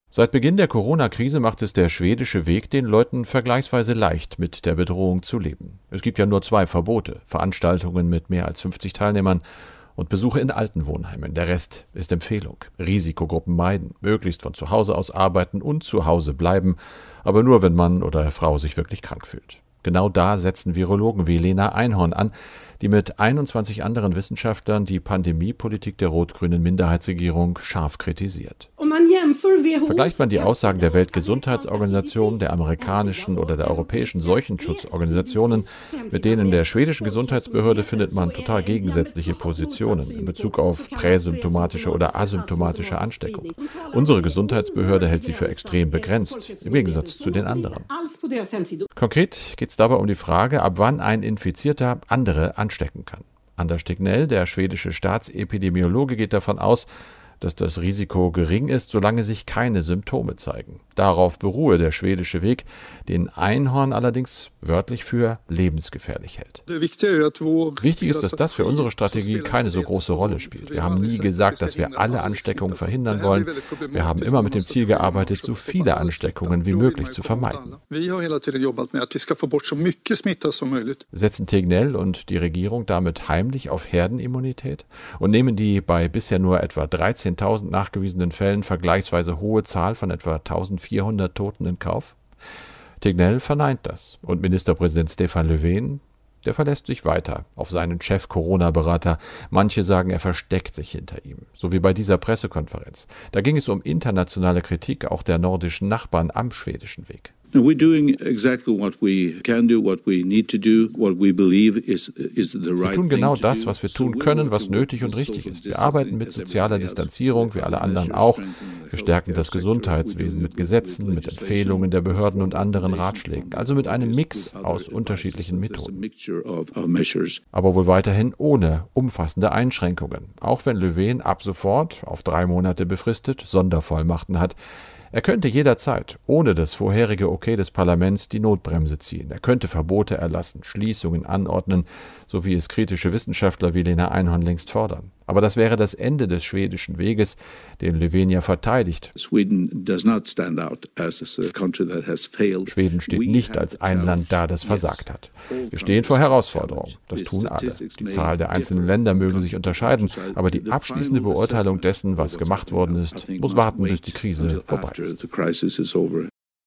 Seit Beginn der Corona-Krise macht es der schwedische Weg den Leuten vergleichsweise leicht, mit der Bedrohung zu leben. Es gibt ja nur 2 Verbote: Veranstaltungen mit mehr als 50 Teilnehmern und Besuche in Altenwohnheimen. Der Rest ist Empfehlung. Risikogruppen meiden, möglichst von zu Hause aus arbeiten und zu Hause bleiben, aber nur, wenn Mann oder Frau sich wirklich krank fühlt. Genau da setzen Virologen wie Lena Einhorn an, die mit 21 anderen Wissenschaftlern die Pandemiepolitik der rot-grünen Minderheitsregierung scharf kritisiert. Vergleicht man die Aussagen der Weltgesundheitsorganisation, der amerikanischen oder der europäischen Seuchenschutzorganisationen mit denen der schwedischen Gesundheitsbehörde, findet man total gegensätzliche Positionen in Bezug auf präsymptomatische oder asymptomatische Ansteckung. Unsere Gesundheitsbehörde hält sie für extrem begrenzt, im Gegensatz zu den anderen. Konkret geht es dabei um die Frage, ab wann ein Infizierter andere anstecken kann. Anders Tegnell, der schwedische Staatsepidemiologe, geht davon aus, dass das Risiko gering ist, solange sich keine Symptome zeigen. Darauf beruhe der schwedische Weg, den Einhorn allerdings wörtlich für lebensgefährlich hält. Wichtig ist, dass das für unsere Strategie keine so große Rolle spielt. Wir haben nie gesagt, dass wir alle Ansteckungen verhindern wollen. Wir haben immer mit dem Ziel gearbeitet, so viele Ansteckungen wie möglich zu vermeiden. Setzen Tegnell und die Regierung damit heimlich auf Herdenimmunität und nehmen die bei bisher nur etwa 13.000 nachgewiesenen Fällen vergleichsweise hohe Zahl von etwa 1.400 Toten in Kauf? Tegnell verneint das und Ministerpräsident Stefan Löfven, der verlässt sich weiter auf seinen Chef-Corona-Berater. Manche sagen, er versteckt sich hinter ihm, so wie bei dieser Pressekonferenz. Da ging es um internationale Kritik auch der nordischen Nachbarn am schwedischen Weg. Wir tun genau das, was wir tun können, was nötig und richtig ist. Wir arbeiten mit sozialer Distanzierung, wie alle anderen auch. Wir stärken das Gesundheitswesen mit Gesetzen, mit Empfehlungen der Behörden und anderen Ratschlägen. Also mit einem Mix aus unterschiedlichen Methoden. Aber wohl weiterhin ohne umfassende Einschränkungen. Auch wenn Löfven ab sofort, auf 3 Monate befristet, Sondervollmachten hat. Er könnte jederzeit, ohne das vorherige Okay des Parlaments, die Notbremse ziehen. Er könnte Verbote erlassen, Schließungen anordnen, so wie es kritische Wissenschaftler wie Lena Einhorn längst fordern. Aber das wäre das Ende des schwedischen Weges, den Löfven ja verteidigt. Schweden steht nicht als ein Land da, das versagt hat. Wir stehen vor Herausforderungen. Das tun alle. Die Zahl der einzelnen Länder mögen sich unterscheiden, aber die abschließende Beurteilung dessen, was gemacht worden ist, muss warten, bis die Krise vorbei ist.